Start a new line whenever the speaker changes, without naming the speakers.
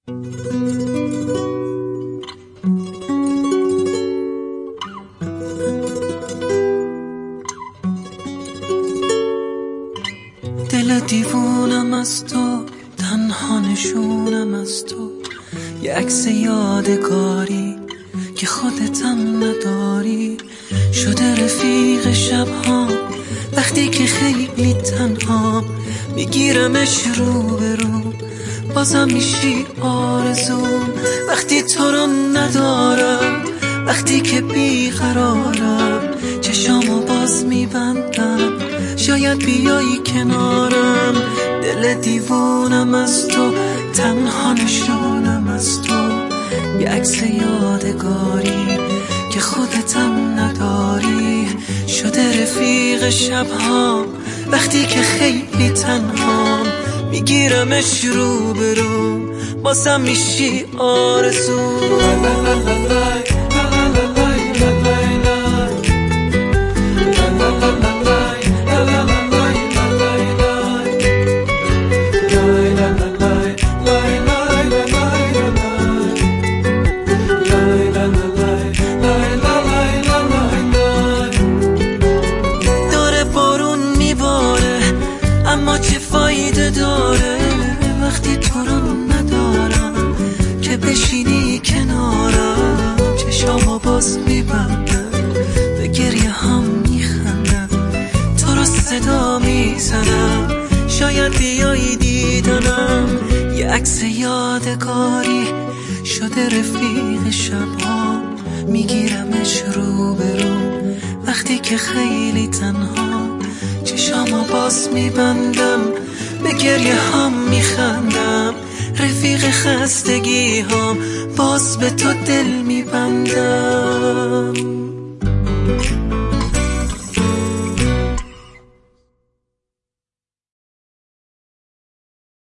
دل دیوونم از تو، تنها نشونم از تو، یه عکس یادگاری که خودتم نداری. شده رفیق شبها وقتی که خیلی تنها، میگیرمش رو به رو، بازم میشی آرزوم. وقتی تو رو ندارم، وقتی که بیقرارم، چشامو باز میبندم، شاید بیایی کنارم. دل دیوونم از تو، تنها نشونم از تو، یه عکس یادگاری که خودتم نداری. شده رفیق شبها وقتی که خیلی تنها، میگیرمش رو به رو، بازم میشی آرزو. اما چه فایده داره وقتی تو رو ندارم، که بشینی کنارم، چشامو باز میبندم، به گریه هم میخندم، تو رو صدا میزنم، شاید بیایی دیدنم. یه عکس یادگاری شده رفیق شبها، میگیرمش رو به رو وقتی که خیلی تنها، چشامو باز میبندم، به گریه هم میخندم، رفیق خستگی هم باز به تو دل میبندم.